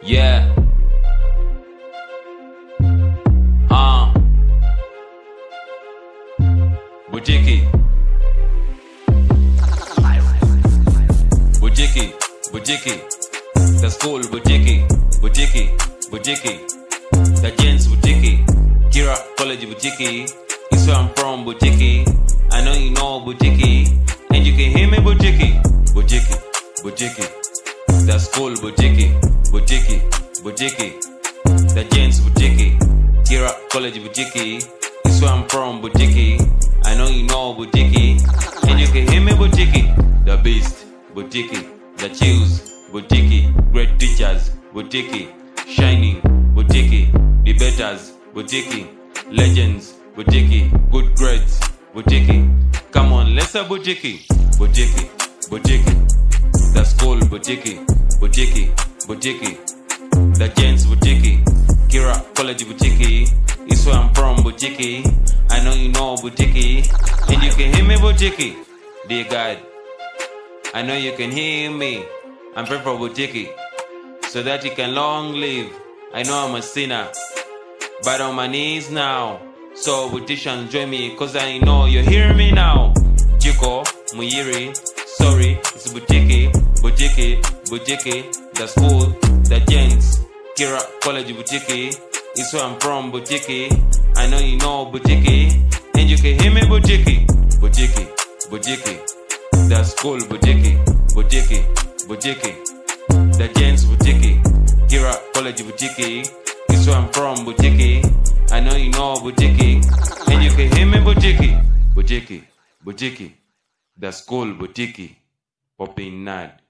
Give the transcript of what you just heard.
Yeah. Bujiki. Bujiki. Bujiki. The school Bujiki. Bujiki. Bujiki. The gents Bujiki. Kira College Bujiki. Is where I'm from Bujiki. I know you know Bujiki. And you can hear me Bujiki. Bujiki. Bujiki. The school Bujiki. Bujiki. Bujiki. The gents Bujiki. Kira College Bujiki. Is where I'm from Bujiki. I know you know Bujiki. And you can hear me Bujiki. The beast Bujiki. The chills Bujiki. Great teachers Bujiki. Shining Bujiki. Debaters Bujiki. Legends Bujiki. Good grades Bujiki. Come on, let's have Bujiki. Bujiki. Bujiki. The school Bujiki. Bujiki. Bujiki. The gents Bujiki. Kira College Bujiki. Is where I'm from Bujiki. I know you know Bujiki. And you can hear me Bujiki. Dear God, I know you can hear me. I'm praying for Bujiki, so that you can long live. I know I'm a sinner, but on my knees now. So beauticians join me, cause I know you're hearing me now. Jiko, Muyiri, sorry, it's Bujiki. Bujiki, Bujiki, the school, the gents, Kira College Bujiki. Is where I'm from Bujiki. I know you know Bujiki. And you can hear me Bujiki. Bujiki, Bujiki. The school Bujiki. Bujiki, Bujiki. The gents Bujiki. Kira College Bujiki. Is where I'm from Bujiki. I know you know Bujiki. And you can hear me Bujiki. Bujiki, Bujiki. The school Bujiki. Popping Nad.